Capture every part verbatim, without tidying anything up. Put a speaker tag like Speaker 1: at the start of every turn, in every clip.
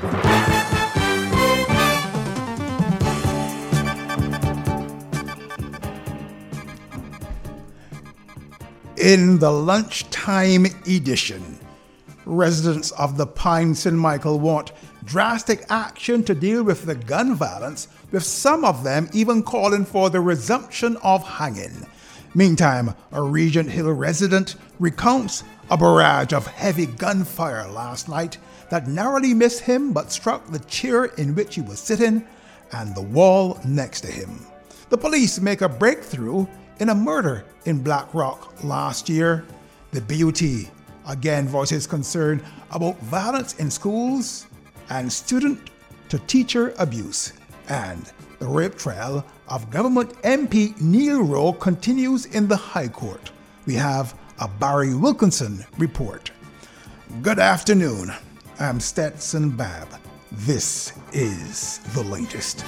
Speaker 1: In the lunchtime edition, residents of the Pine Saint Michael want drastic action to deal with the gun violence, with some of them even calling for the resumption of hanging. Meantime, a Regent Hill resident recounts a barrage of heavy gunfire last night that narrowly missed him but struck the chair in which he was sitting and the wall next to him. The police make a breakthrough in a murder in Black Rock last year. The B U T again voices concern about violence in schools and student-to-teacher abuse. And the rape trial of government M P Neil Rowe continues in the High Court. We have a Barry Wilkinson report. Good afternoon. I'm Stetson Babb. This is the latest.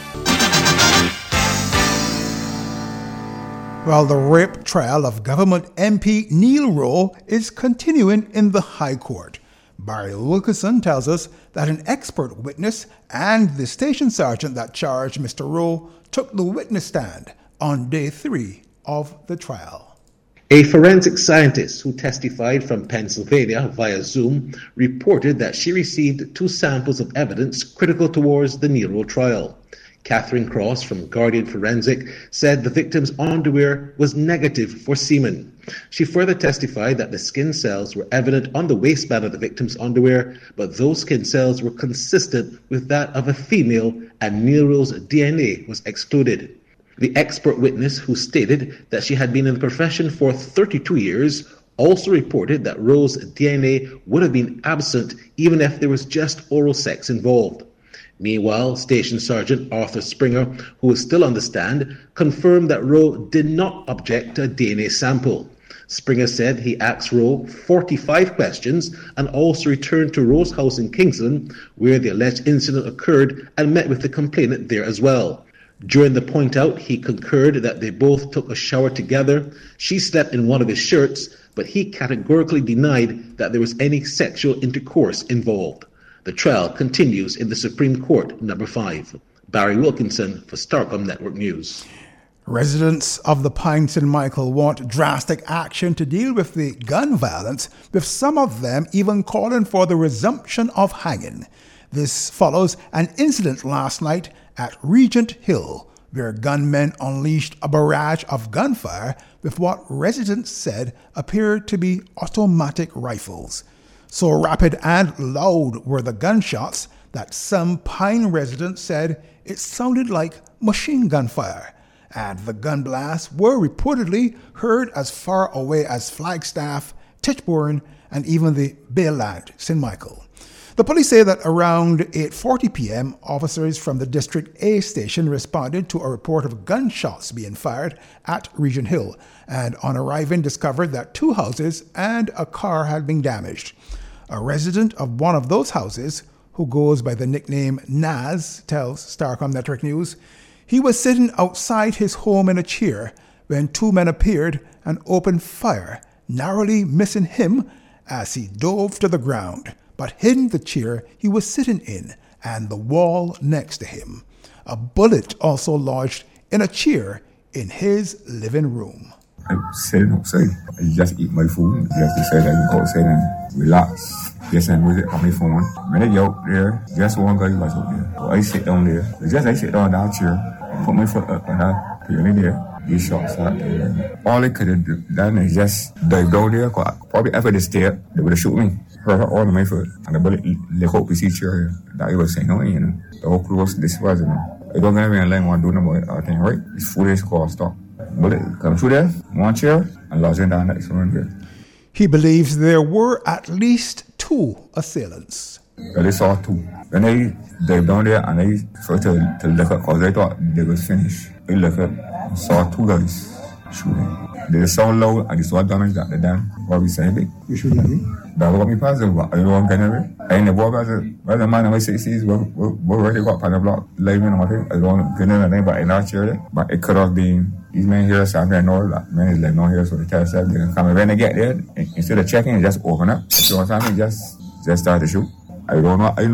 Speaker 1: Well, the rape trial of government M P Neil Rowe is continuing in the High Court. Barry Wilkinson tells us that an expert witness and the station sergeant that charged Mister Rowe took the witness stand on day three of the trial.
Speaker 2: A forensic scientist who testified from Pennsylvania via Zoom reported that she received two samples of evidence critical towards the Neil Rowe trial. Catherine Cross from Guardian Forensic said the victim's underwear was negative for semen. She further testified that the skin cells were evident on the waistband of the victim's underwear, but those skin cells were consistent with that of a female, and Neil Rowe's D N A was excluded. The expert witness, who stated that she had been in the profession for thirty-two years, also reported that Rowe's D N A would have been absent even if there was just oral sex involved. Meanwhile, Station Sergeant Arthur Springer, who is still on the stand, confirmed that Rowe did not object to a D N A sample. Springer said he asked Rowe forty-five questions and also returned to Rowe's house in Kingston, where the alleged incident occurred, and met with the complainant there as well. During the point out, he concurred that they both took a shower together. She slept in one of his shirts, but he categorically denied that there was any sexual intercourse involved. The trial continues in the Supreme Court, number five. Barry Wilkinson for Starcom Network News.
Speaker 1: Residents of the Pine Saint Michael want drastic action to deal with the gun violence, with some of them even calling for the resumption of hanging. This follows an incident last night at Regent Hill, where gunmen unleashed a barrage of gunfire with what residents said appeared to be automatic rifles. So rapid and loud were the gunshots that some Pine residents said it sounded like machine gun fire, and the gun blasts were reportedly heard as far away as Flagstaff, Tichborne, and even the Bayland, Saint Michael. The police say that around eight forty p.m., officers from the District A station responded to a report of gunshots being fired at Regent Hill, and on arriving discovered that two houses and a car had been damaged. A resident of one of those houses, who goes by the nickname Naz, tells Starcom Network News, he was sitting outside his home in a chair when two men appeared and opened fire, narrowly missing him as he dove to the ground, but hitting the chair he was sitting in and the wall next to him. A bullet also lodged in a chair in his living room.
Speaker 3: I said outside. I just eat my food. Just decided I go outside and relax. Just and music on my phone. When I get out there, just one guy was out there. So I sit down there. Just I sit down on that chair, put my foot up and I put it in there. These shots out there. All I could have done is just dive down there. Probably after the step, they would have shot me. Hurt all of my foot. And the bullet left out the seat chair. That I was saying, no, you know. The whole crew was this was, you know. I don't get me and let one do no more. I think, right? It's foolish call stop. Bullet come through there, one chair, and lodge it down next one here.
Speaker 1: He believes there were at least two assailants.
Speaker 3: Well, they saw two. When they dived down there and they started to, to look up, because they thought they was finished. They looked up and saw two guys shooting. They sound loud and they saw damage that they done. What we say, big? You shooting at me? That's what me positive about. I don't want to get away. I ain't the boy, but the man in my sixties, we already got pan the block, living on my thing. I don't want to get in anything, but in our chair there. But it could have been, these men here, so I'm going to know that men is living on here, so they tell themselves they can come. And when they get there, instead of checking, just open up. So one time they just, just start to shoot. I don't know, I know it's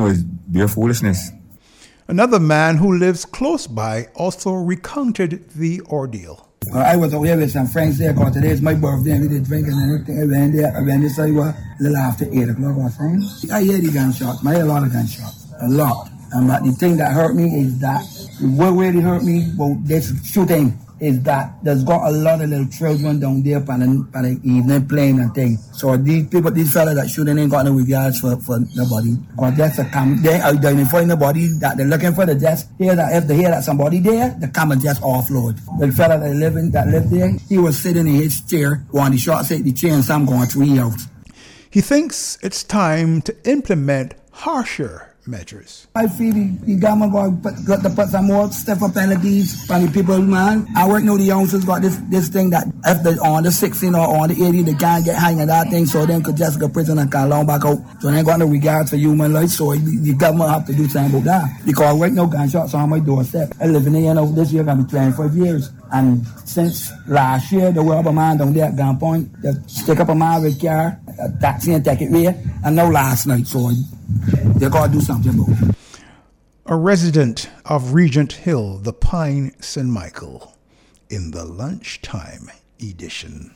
Speaker 3: Their foolishness.
Speaker 1: Another man who lives close by also recounted the ordeal.
Speaker 4: Uh, I was out here with some friends there because today is my birthday and we did drinking and everything. I went there, I went there, well, a little after eight o'clock or something. I hear the gunshots, I hear a lot of gunshots, a lot. And but the thing that hurt me is that, what really hurt me, well, this shooting, is that there's got a lot of little children down there for the, for the evening playing and things. So these people, these fellas that shooting ain't got no regards for, for nobody. Because that's a com- they are identifying nobody that they're looking for. They just hear that if they hear that somebody there, they come and just offload. The fella that living that lived there, he was sitting in his chair when the shot hit the chair and some going three out.
Speaker 1: He thinks it's time to implement harsher measures.
Speaker 4: I feel the, the government got to, got to put some more stiffer penalties for the people, man. I work know the youngsters got this this thing that if they're on the sixteen or on the eighteen, they can't get hanging that thing, so them could just go to prison and can long back out. So they ain't got no regard for human life, so the, the government have to do something about that. Because I work no gunshots on my doorstep. I live in the end of this year, gonna be twenty-five years. And since last year, the rubber man down there at gunpoint, they stick up a man with car, a taxi and take it away, and now last night, so they got to do something about it.
Speaker 1: A resident of Regent Hill, the Pine Saint Michael, in the lunchtime edition.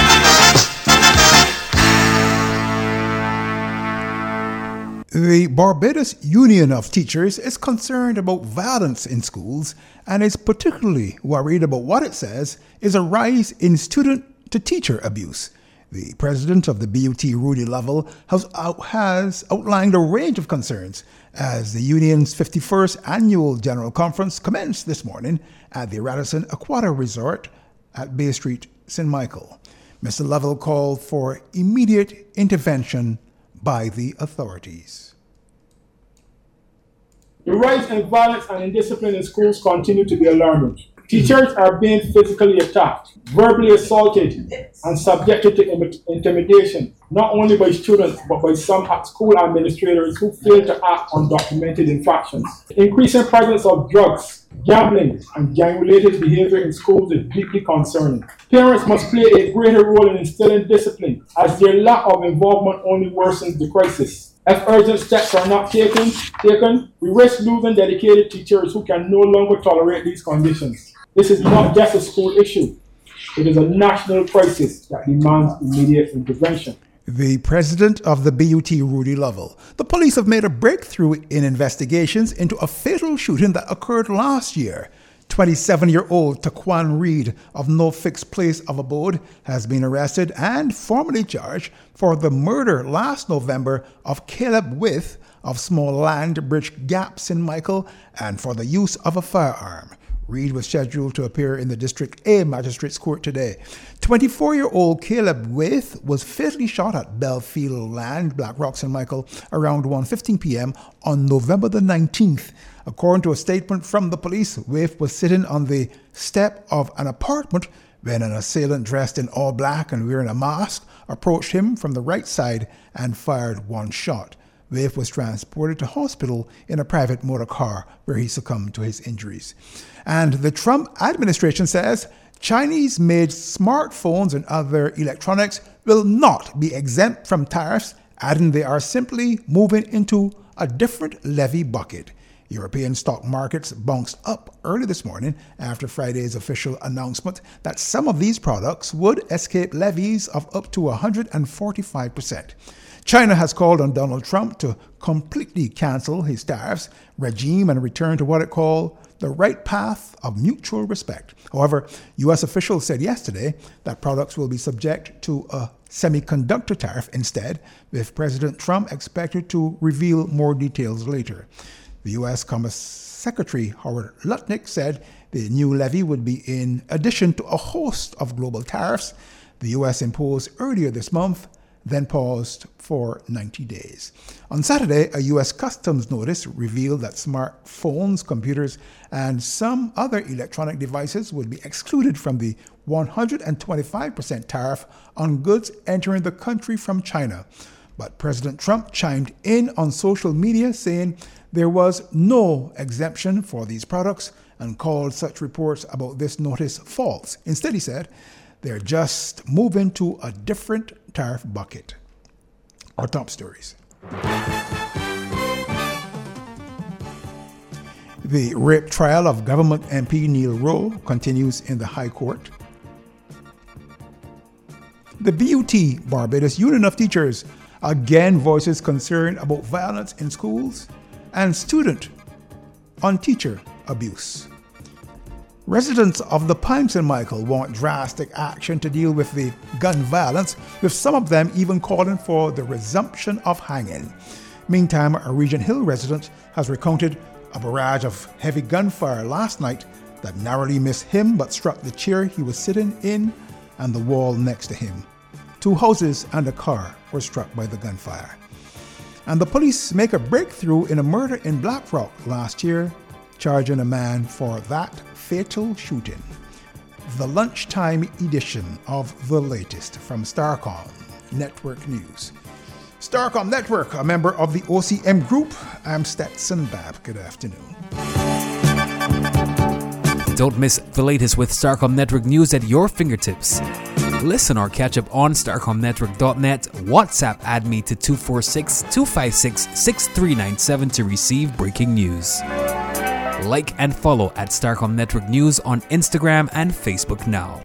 Speaker 1: The Barbados Union of Teachers is concerned about violence in schools and is particularly worried about what it says is a rise in student-to-teacher abuse. The president of the B U T, Rudy Lovell, has, out, has outlined a range of concerns as the union's fifty-first annual general conference commenced this morning at the Radisson Aquatica Resort at Bay Street, Saint Michael. Mister Lovell called for immediate intervention by the authorities.
Speaker 5: The rise in violence and indiscipline in schools continue to be alarming. Teachers are being physically attacked, verbally assaulted, and subjected to im- intimidation, not only by students, but by some school administrators who fail to act on documented infractions. The increasing presence of drugs, gambling, and gang-related behavior in schools is deeply concerning. Parents must play a greater role in instilling discipline, as their lack of involvement only worsens the crisis. If urgent steps are not taken, taken, we risk losing dedicated teachers who can no longer tolerate these conditions. This is not just a school issue. It is a national crisis that demands immediate intervention.
Speaker 1: The president of the B U T, Rudy Lovell. The police have made a breakthrough in investigations into a fatal shooting that occurred last year. twenty-seven-year-old Taquan Reed of no fixed place of abode has been arrested and formally charged for the murder last November of Caleb With of Small Land Bridge Gap, Saint Michael, and for the use of a firearm. Reed was scheduled to appear in the District A Magistrates Court today. twenty-four-year-old Caleb With was fatally shot at Belfield Land, Black Rock, Saint Michael, around one fifteen p.m. on November the nineteenth. According to a statement from the police, With was sitting on the step of an apartment when an assailant dressed in all black and wearing a mask approached him from the right side and fired one shot. With was transported to hospital in a private motor car where he succumbed to his injuries. And the Trump administration says Chinese-made smartphones and other electronics will not be exempt from tariffs, adding they are simply moving into a different levy bucket. European stock markets bounced up early this morning after Friday's official announcement that some of these products would escape levies of up to one hundred forty-five percent. China has called on Donald Trump to completely cancel his tariffs regime and return to what it called the right path of mutual respect. However, U S officials said yesterday that products will be subject to a semiconductor tariff instead, with President Trump expected to reveal more details later. The U S Commerce Secretary Howard Lutnick said the new levy would be in addition to a host of global tariffs the U S imposed earlier this month, then paused for ninety days. On Saturday, a U S Customs notice revealed that smartphones, computers, and some other electronic devices would be excluded from the one hundred twenty-five percent tariff on goods entering the country from China. But President Trump chimed in on social media saying there was no exemption for these products and called such reports about this notice false. Instead, he said, they're just moving to a different tariff bucket. Our top stories. The rape trial of government M P Neil Rowe continues in the High Court. The B U T, Barbados Union of Teachers, again voices concern about violence in schools and student on teacher abuse. Residents of the Pine Saint Michael want drastic action to deal with the gun violence, with some of them even calling for the resumption of hanging. Meantime, a Regent Hill resident has recounted a barrage of heavy gunfire last night that narrowly missed him but struck the chair he was sitting in and the wall next to him. Two houses and a car were struck by the gunfire. And the police make a breakthrough in a murder in Blackrock last year, charging a man for that fatal shooting. The lunchtime edition of the latest from Starcom Network News. Starcom Network, a member of the O C M Group. I'm Stetson Babb. Good afternoon.
Speaker 6: Don't miss the latest with Starcom Network News at your fingertips. Listen or catch up on starcom network dot net. WhatsApp add me to two four six, two five six, six three nine seven to receive breaking news. Like and follow at Starcom Network News on Instagram and Facebook now.